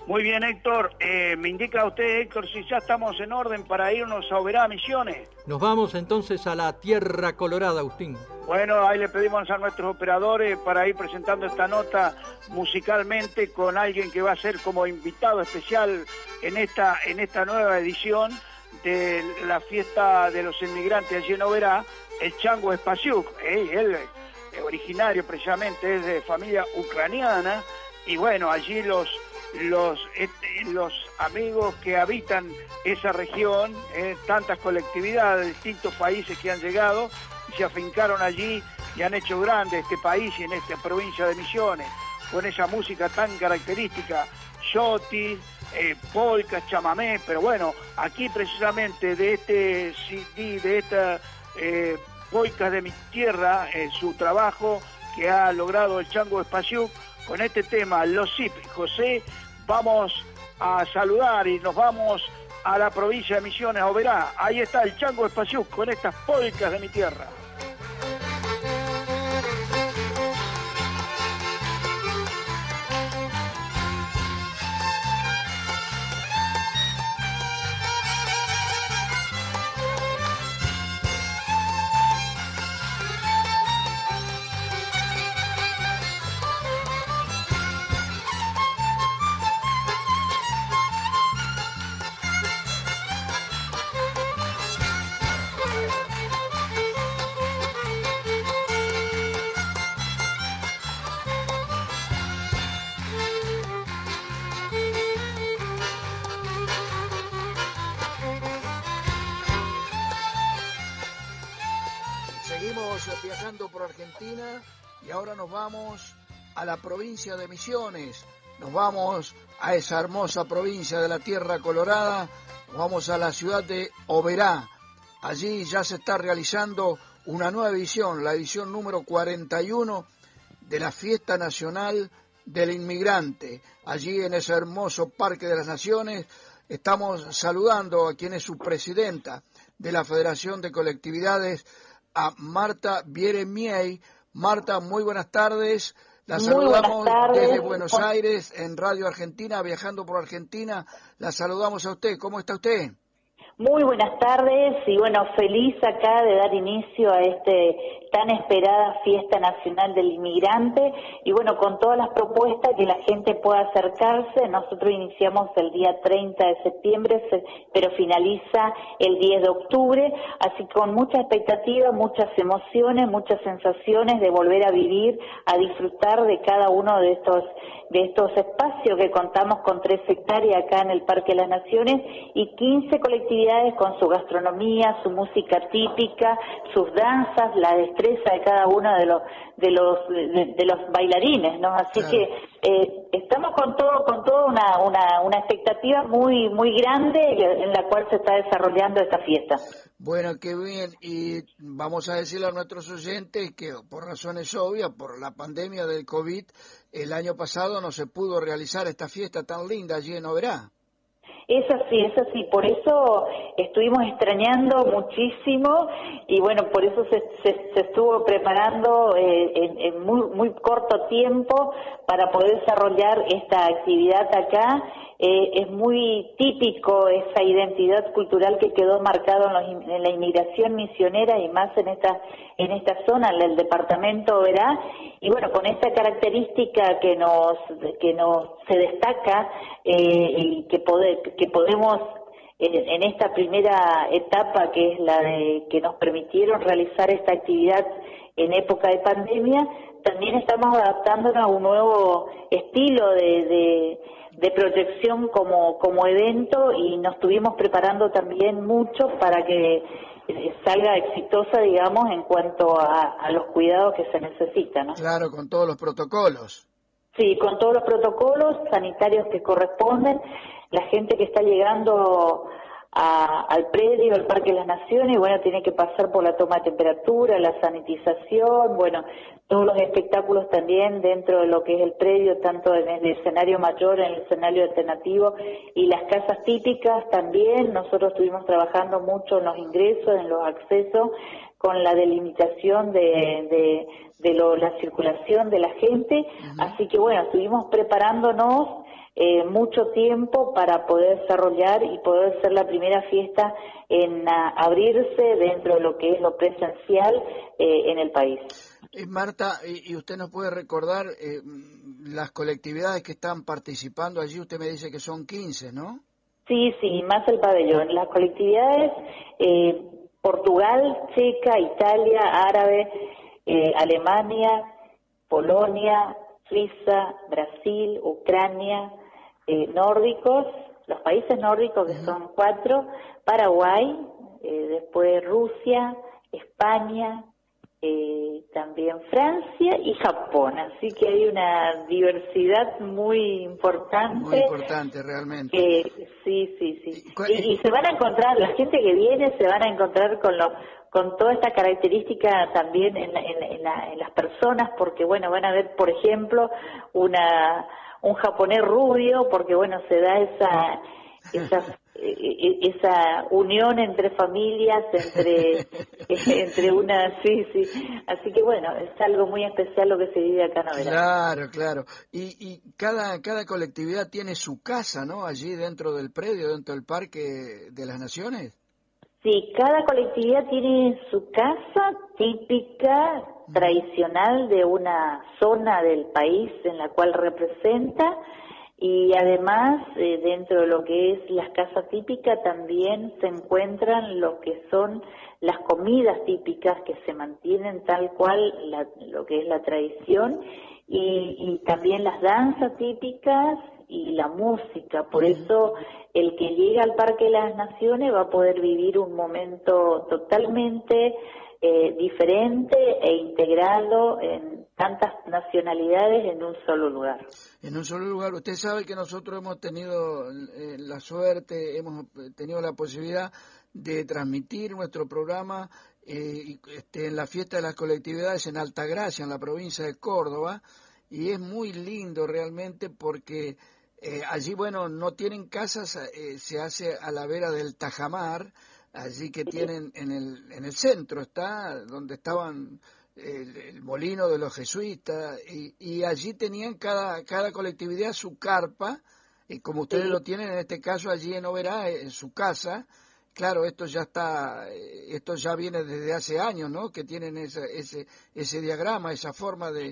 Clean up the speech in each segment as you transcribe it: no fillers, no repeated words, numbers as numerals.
Muy bien, Héctor. Me indica usted, Héctor, si ya estamos en orden para irnos a Oberá, Misiones. Nos vamos entonces a la Tierra Colorada, Agustín. Bueno, ahí le pedimos a nuestros operadores para ir presentando esta nota musicalmente con alguien que va a ser como invitado especial en esta nueva edición de la fiesta de los inmigrantes allí en Oberá, el Chango Spasiuk. Él es originario precisamente, es de familia ucraniana, y bueno, allí los amigos que habitan esa región, tantas colectividades de distintos países que han llegado y se afincaron allí y han hecho grande este país y en esta provincia de Misiones, con esa música tan característica, shoti, polka, chamamé. Pero bueno, aquí precisamente de este CD, de esta polka de mi tierra, su trabajo que ha logrado el Chango Spasiuk, con este tema, Los Zip, José, vamos a saludar y nos vamos a la provincia de Misiones, a Oberá. Ahí está el Chango Spasiuk con estas polcas de mi tierra. Viajando por Argentina y ahora nos vamos a la provincia de Misiones, nos vamos a esa hermosa provincia de la Tierra Colorada, nos vamos a la ciudad de Oberá. Allí ya se está realizando una nueva edición, la edición número 41 de la Fiesta Nacional del Inmigrante. Allí en ese hermoso Parque de las Naciones estamos saludando a quien es su presidenta de la Federación de Colectividades, a Marta Bieremiei. Marta, muy buenas tardes. La saludamos desde Buenos Aires en Radio Argentina, viajando por Argentina. La saludamos a usted. ¿Cómo está usted? Muy buenas tardes y bueno, feliz acá de dar inicio a tan esperada Fiesta Nacional del Inmigrante y bueno, con todas las propuestas que la gente pueda acercarse. Nosotros iniciamos el día 30 de septiembre, pero finaliza el 10 de octubre, así con mucha expectativa, muchas emociones, muchas sensaciones de volver a vivir, a disfrutar de cada uno de estos espacios que contamos con 3 hectáreas acá en el Parque de las Naciones y 15 colectividades con su gastronomía, su música típica, sus danzas, la destreza de cada uno de los bailarines, ¿no? Así que estamos con todo una expectativa muy muy grande en la cual se está desarrollando esta fiesta. Bueno, qué bien, y vamos a decirle a nuestros oyentes que por razones obvias, por la pandemia del COVID, el año pasado no se pudo realizar esta fiesta tan linda allí en Oberá. Es así, por eso estuvimos extrañando muchísimo y bueno, por eso se estuvo preparando en muy corto tiempo para poder desarrollar esta actividad acá. Es muy típico esa identidad cultural que quedó marcado en la inmigración misionera y más en esta zona, en el departamento Oberá, y bueno, con esta característica que se destaca y que podemos en esta primera etapa, que es la de que nos permitieron realizar esta actividad en época de pandemia, también estamos adaptándonos a un nuevo estilo de proyección como evento y nos estuvimos preparando también mucho para que salga exitosa, digamos, en cuanto a los cuidados que se necesitan, ¿no? Claro, con todos los protocolos. Sí, con todos los protocolos sanitarios que corresponden. La gente que está llegando al predio, al Parque de las Naciones, bueno, tiene que pasar por la toma de temperatura, la sanitización, bueno, todos los espectáculos también dentro de lo que es el predio, tanto en el escenario mayor, en el escenario alternativo y las casas típicas también. Nosotros estuvimos trabajando mucho en los ingresos, en los accesos, con la delimitación de la circulación de la gente. Así que bueno, estuvimos preparándonos mucho tiempo para poder desarrollar y poder ser la primera fiesta en abrirse dentro de lo que es lo presencial en el país. Marta, y usted nos puede recordar las colectividades que están participando allí. Usted me dice que son 15, ¿no? Sí, más el pabellón. Las colectividades, Portugal, Checa, Italia, Árabe, Alemania, Polonia, Suiza, Brasil, Ucrania, nórdicos, los países nórdicos que son 4, Paraguay, después Rusia, España, también Francia y Japón, así que hay una diversidad muy importante. Muy importante, realmente. Sí. Y se van a encontrar, la gente que viene se van a encontrar con toda esta característica también en las personas, porque bueno, van a ver, por ejemplo, un japonés rubio, porque bueno, se da esa unión entre familias, entre una, sí, así que bueno, es algo muy especial lo que se vive acá en Oberá. Claro, y cada colectividad tiene su casa, ¿no? Allí dentro del predio, dentro del Parque de las Naciones. Sí, cada colectividad tiene su casa típica, tradicional de una zona del país en la cual representa. Y además, dentro de lo que es las casas típicas, también se encuentran lo que son las comidas típicas que se mantienen tal cual, lo que es la tradición, y también las danzas típicas y la música. Por eso, el que llega al Parque de las Naciones va a poder vivir un momento totalmente diferente e integrado en tantas nacionalidades en un solo lugar. En un solo lugar. Usted sabe que nosotros hemos tenido la suerte, hemos tenido la posibilidad de transmitir nuestro programa en la fiesta de las colectividades en Altagracia, en la provincia de Córdoba, y es muy lindo realmente porque allí, bueno, no tienen casas, se hace a la vera del Tajamar, allí que tienen en el centro, está donde estaban el molino de los jesuitas, y allí tenían cada colectividad su carpa, y como ustedes lo tienen en este caso allí en Oberá, en su casa. Claro, esto ya viene desde hace años, ¿no? Que tienen ese diagrama, esa forma de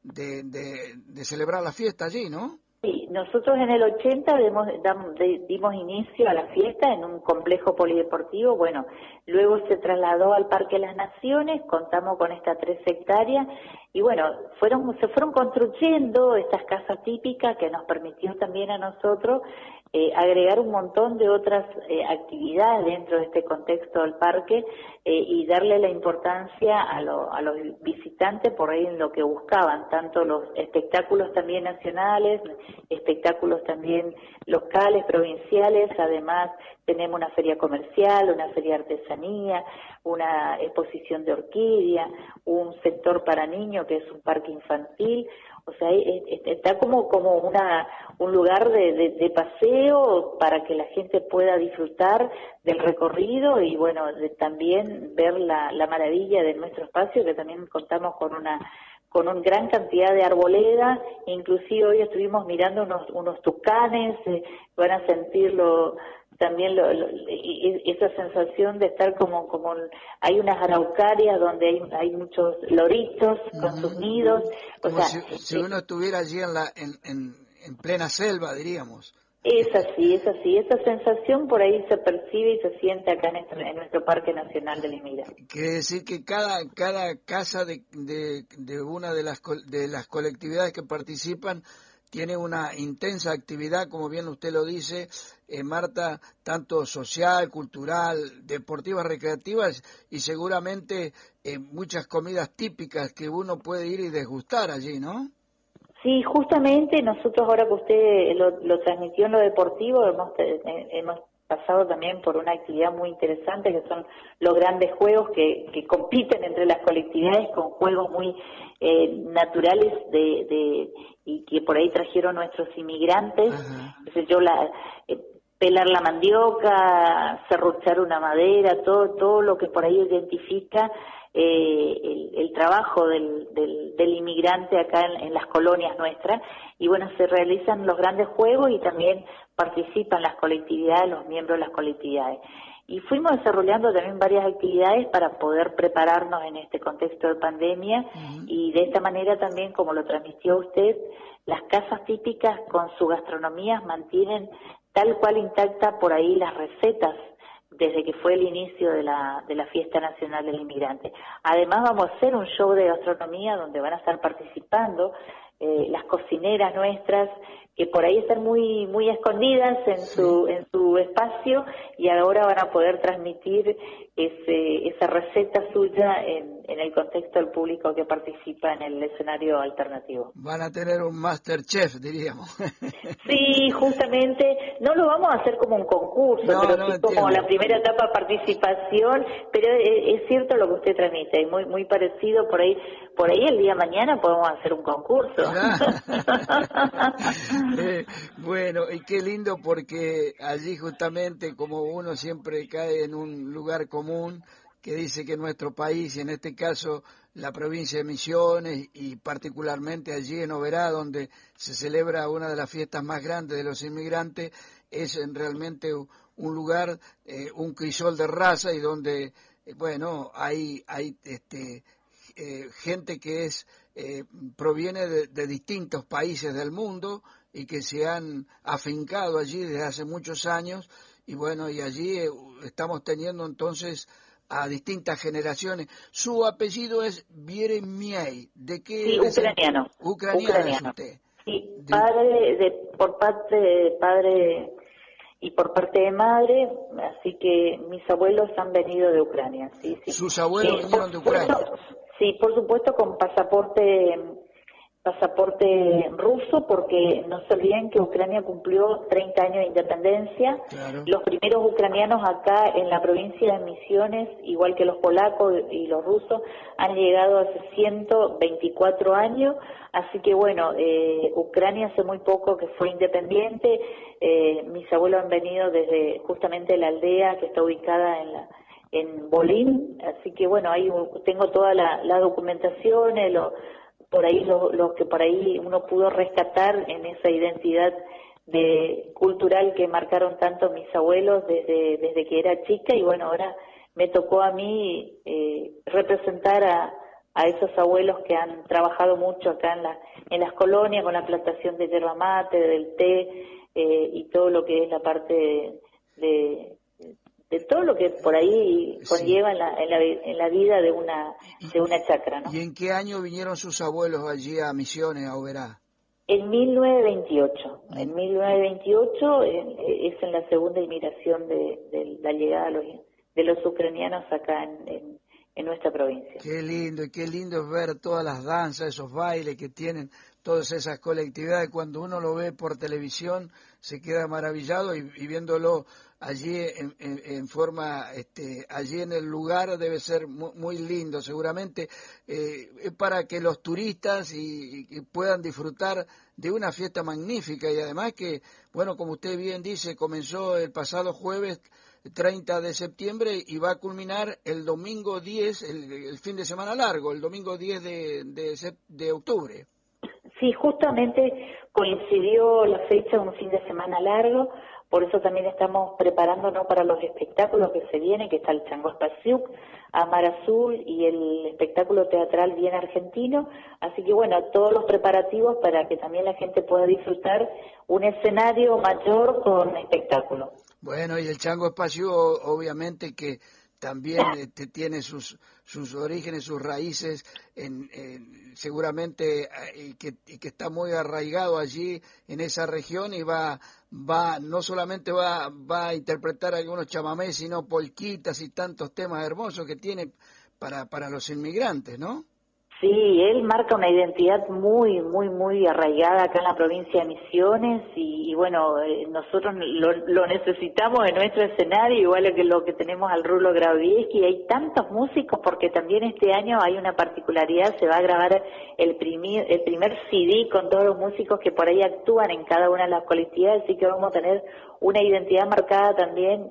celebrar la fiesta allí, ¿no? Sí, nosotros en el 80 dimos iguinicio a la fiesta en un complejo polideportivo. Bueno, luego se trasladó al Parque de las Naciones, contamos con estas 3 hectáreas y bueno, se fueron construyendo estas casas típicas que nos permitió también a nosotros agregar un montón de otras actividades dentro de este contexto del parque y darle la importancia a los visitantes por ahí en lo que buscaban, tanto los espectáculos también nacionales, espectáculos también locales, provinciales. Además tenemos una feria comercial, una feria de artesanía, una exposición de orquídea, un sector para niños que es un parque infantil. O sea, está como un lugar de paseo para que la gente pueda disfrutar del recorrido y bueno, también ver la maravilla de nuestro espacio, que también contamos con una gran cantidad de arboledas. Inclusive hoy estuvimos mirando unos tucanes, van a sentirlo también esa sensación de estar como hay unas araucarias donde hay muchos loritos con sus nidos, como si uno estuviera allí en plena selva, diríamos. Es así, esa sensación por ahí se percibe y se siente acá en nuestro Parque Nacional de Limira. Quiere decir que cada casa de una de las colectividades que participan tiene una intensa actividad, como bien usted lo dice, Marta, tanto social, cultural, deportivas, recreativas y seguramente muchas comidas típicas que uno puede ir y degustar allí, ¿no? Sí, justamente nosotros ahora que usted lo transmitió en lo deportivo, hemos pasado también por una actividad muy interesante que son los grandes juegos que compiten entre las colectividades con juegos muy naturales y que por ahí trajeron nuestros inmigrantes. Entonces pelar la mandioca, serruchar una madera, todo lo que por ahí identifica el trabajo del inmigrante acá en las colonias nuestras. Y bueno, se realizan los grandes juegos y también participan las colectividades, los miembros de las colectividades. Y fuimos desarrollando también varias actividades para poder prepararnos en este contexto de pandemia y de esta manera también, como lo transmitió usted, las casas típicas con su gastronomía mantienen tal cual intacta por ahí las recetas desde que fue el inicio de la Fiesta Nacional del Inmigrante. Además vamos a hacer un show de gastronomía donde van a estar participando las cocineras nuestras, que por ahí están muy escondidas en su espacio, y ahora van a poder transmitir esa receta suya en el contexto del público que participa en el escenario alternativo. Van a tener un Masterchef, diríamos. Sí, justamente, no lo vamos a hacer como un concurso, pero sí como la primera etapa de participación, pero es cierto lo que usted transmite, es muy parecido, por ahí el día de mañana podemos hacer un concurso. Bueno, y qué lindo, porque allí justamente, como uno siempre cae en un lugar común que dice que nuestro país, y en este caso la provincia de Misiones, y particularmente allí en Oberá, donde se celebra una de las fiestas más grandes de los inmigrantes, es realmente un lugar, un crisol de raza, y donde, bueno, hay gente que proviene de distintos países del mundo y que se han afincado allí desde hace muchos años, y bueno, y allí estamos teniendo entonces a distintas generaciones. Su apellido es Bieremiai. ¿De qué? Sí, ucraniano. Ucraniano es usted. Sí, por parte de padre y por parte de madre, así que mis abuelos han venido de Ucrania. Sí. ¿Sus abuelos vinieron de Ucrania? Sí, por supuesto, con pasaporte ruso, porque no se olviden que Ucrania cumplió 30 años de independencia. Claro. Los primeros ucranianos acá en la provincia de Misiones, igual que los polacos y los rusos, han llegado hace 124 años, así que bueno, Ucrania hace muy poco que fue independiente. Mis abuelos han venido desde justamente la aldea que está ubicada en Bolín, así que bueno, ahí tengo toda la documentación, por ahí lo que por ahí uno pudo rescatar en esa identidad cultural que marcaron tanto mis abuelos desde que era chica, y bueno, ahora me tocó a mí representar a esos abuelos que han trabajado mucho acá en las colonias con la plantación de yerba mate, del té, y todo lo que es la parte de todo lo que por ahí conlleva en la vida de una chacra, ¿no? ¿Y en qué año vinieron sus abuelos allí a Misiones, a Oberá? En 1928. En 1928 es en la segunda inmigración de la llegada de los ucranianos acá en nuestra provincia. Qué lindo, y qué lindo es ver todas las danzas, esos bailes que tienen todas esas colectividades. Cuando uno lo ve por televisión se queda maravillado, y viéndolo allí en forma, allí en el lugar debe ser muy lindo, seguramente, para que los turistas y puedan disfrutar de una fiesta magnífica. Y además que, bueno, como usted bien dice, comenzó el pasado jueves 30 de septiembre y va a culminar el domingo 10, el fin de semana largo, el domingo 10 de octubre. Sí, justamente coincidió la fecha, un fin de semana largo, por eso también estamos preparándonos para los espectáculos que se vienen, que está el Chango Spasiuk, Amar Azul y el espectáculo teatral Bien Argentino, así que bueno, todos los preparativos para que también la gente pueda disfrutar un escenario mayor con espectáculo. Bueno, y el Chango Espacio obviamente que también tiene sus orígenes, sus raíces, seguramente, y que está muy arraigado allí en esa región, y no solamente va a interpretar algunos chamamés, sino polquitas y tantos temas hermosos que tiene para los inmigrantes, ¿no? Sí, él marca una identidad muy, muy, muy arraigada acá en la provincia de Misiones y bueno, nosotros lo necesitamos en nuestro escenario, igual que lo que tenemos al Rulo Gravieski. Hay tantos músicos porque también este año hay una particularidad, se va a grabar el primer CD con todos los músicos que por ahí actúan en cada una de las colectividades, así que vamos a tener una identidad marcada también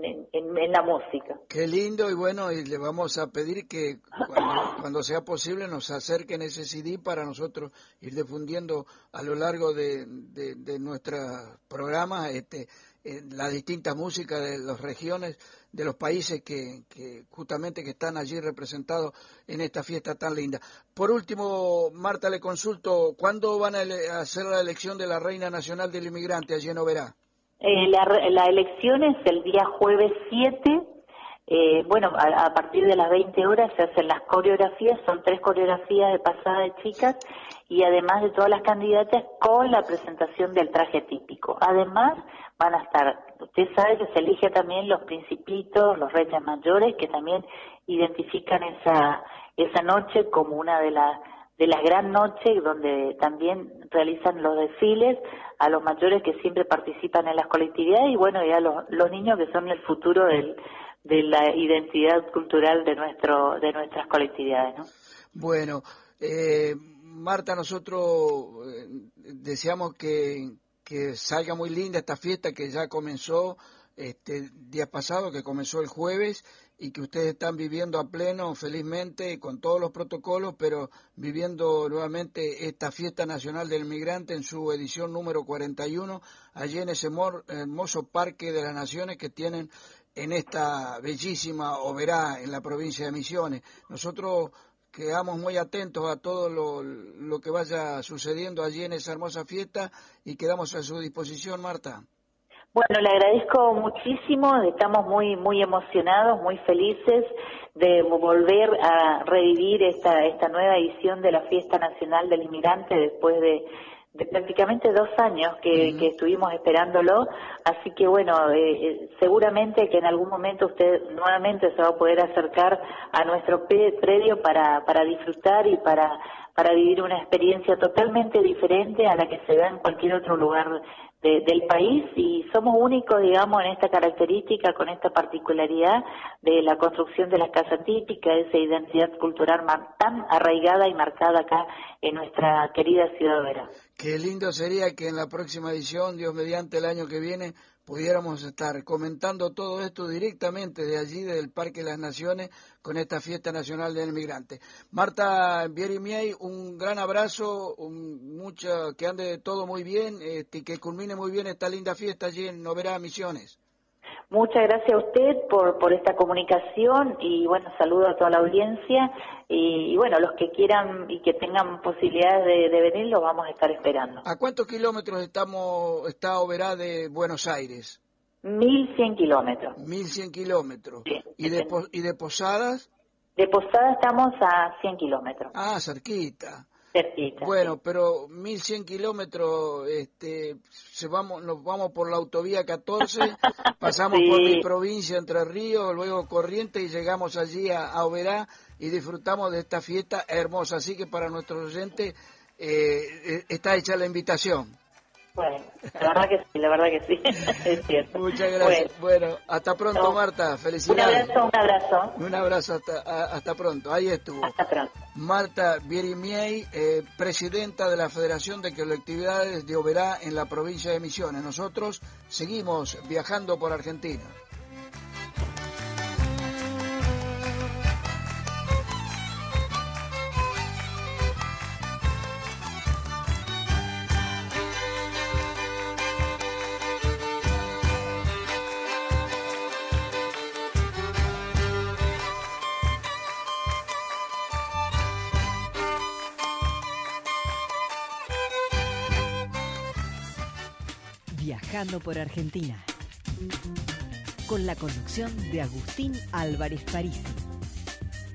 en la música. Qué lindo, y bueno, y le vamos a pedir que cuando sea posible nos acerquen ese CD para nosotros ir difundiendo a lo largo de nuestros programas las distintas músicas de las regiones, de los países que justamente que están allí representados en esta fiesta tan linda. Por último, Marta, le consulto, ¿cuándo van a hacer la elección de la Reina Nacional del Inmigrante allí en Oberá? La elección es el día jueves 7, bueno, a partir de las 20 horas se hacen las coreografías, son 3 coreografías de pasada de chicas y además de todas las candidatas con la presentación del traje típico. Además van a estar, usted sabe que se elige también los principitos, los reyes mayores, que también identifican esa noche como una de las gran noches, donde también realizan los desfiles a los mayores que siempre participan en las colectividades y bueno, y a los niños que son el futuro de la identidad cultural de nuestras colectividades, ¿no? Bueno, Marta, nosotros deseamos que salga muy linda esta fiesta que ya comenzó día pasado, que comenzó el jueves, y que ustedes están viviendo a pleno, felizmente, con todos los protocolos, pero viviendo nuevamente esta Fiesta Nacional del Migrante en su edición número 41, allí en ese hermoso Parque de las Naciones que tienen en esta bellísima Oberá, en la provincia de Misiones. Nosotros quedamos muy atentos a todo lo que vaya sucediendo allí en esa hermosa fiesta y quedamos a su disposición, Marta. Bueno, le agradezco muchísimo, estamos muy muy emocionados, muy felices de volver a revivir esta nueva edición de la Fiesta Nacional del Inmigrante después de prácticamente 2 años que estuvimos esperándolo, así que bueno, seguramente que en algún momento usted nuevamente se va a poder acercar a nuestro predio para disfrutar y para vivir una experiencia totalmente diferente a la que se da en cualquier otro lugar del país, y somos únicos, digamos, en esta característica, con esta particularidad de la construcción de las casas típicas, esa identidad cultural tan arraigada y marcada acá en nuestra querida ciudad de Oberá. Qué lindo sería que en la próxima edición, Dios mediante el año que viene, pudiéramos estar comentando todo esto directamente de allí, del Parque de las Naciones, con esta Fiesta Nacional del Inmigrante. Marta Bierimiei, un gran abrazo, que ande todo muy bien, que culmine muy bien esta linda fiesta allí en Oberá, Misiones. Muchas gracias a usted por esta comunicación y bueno, saludo a toda la audiencia y bueno, los que quieran y que tengan posibilidades de venir, los vamos a estar esperando. ¿A cuántos kilómetros está Oberá de Buenos Aires? 1.100 kilómetros. 1.100 kilómetros. Sí. ¿Y de Posadas? De Posadas estamos a 100 kilómetros. Ah, cerquita. Cerquita. Bueno, sí. Pero 1.100 kilómetros, nos vamos por la autovía 14, pasamos Sí. por mi provincia, Entre Ríos, luego Corrientes, y llegamos allí a Oberá y disfrutamos de esta fiesta hermosa. Así que para nuestros oyentes está hecha la invitación. Bueno, la verdad que sí, es cierto. Muchas gracias. Bueno, hasta pronto, Marta. Felicidades. Un abrazo. Un abrazo hasta pronto. Ahí estuvo. Hasta pronto. Marta Bierimiei, presidenta de la Federación de Colectividades de Oberá en la provincia de Misiones. Nosotros seguimos viajando por Argentina. Viajando por Argentina, con la conducción de Agustín Álvarez Parisi.